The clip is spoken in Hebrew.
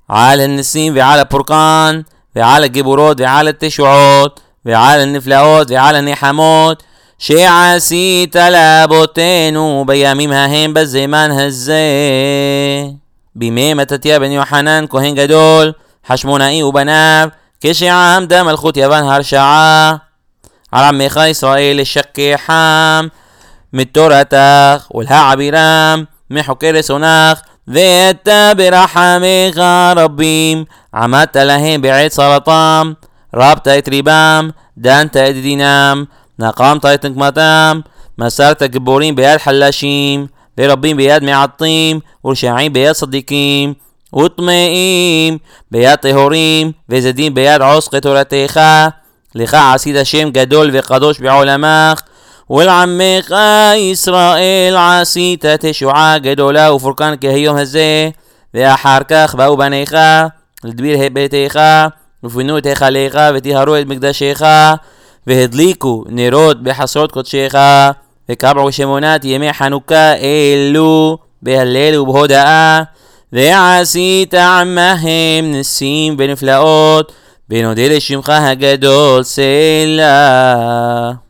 على النسيم وعلى البرقان وعلى الجبروت وعلى التشوعات وعلى النفلאות وعلى النحمות שעשית לאבותינו בימים ההם בזמן הזה. בימי מתתיה בן יוחנן כהן גדול חשמונאי ובניו כשעמדה מלכות יוון הרשעה על עמך ישראל לשכחם מתורתך ולהעבירם מחוקי רצונך ואתה ברחמך רבים עמדת להם בעת צרתם רבת את ריבם דנת את דינם נקמת את נקמתם מסרת גיבורים ביד חלשים ורבים ביד מעטים ורשעים ביד צדיקים וטמאים ביד טהורים וזדים ביד עוסק תורתך. לך עשית שם גדול וקדוש בעולמך ולעמך ישראל עשית תשועה גדולה ופורקן כהיום הזה. ואחר כך באו בניך לדביר ביתך ופינו את היכלך וטיהרו את מקדשך והדליקו נרות בחסרות קודשך וקבעו שמונת ימי חנוכה אלו בהלל ובהודאה ועשית עמהם ניסים ונפלאות ונודה לשמך הגדול סלה.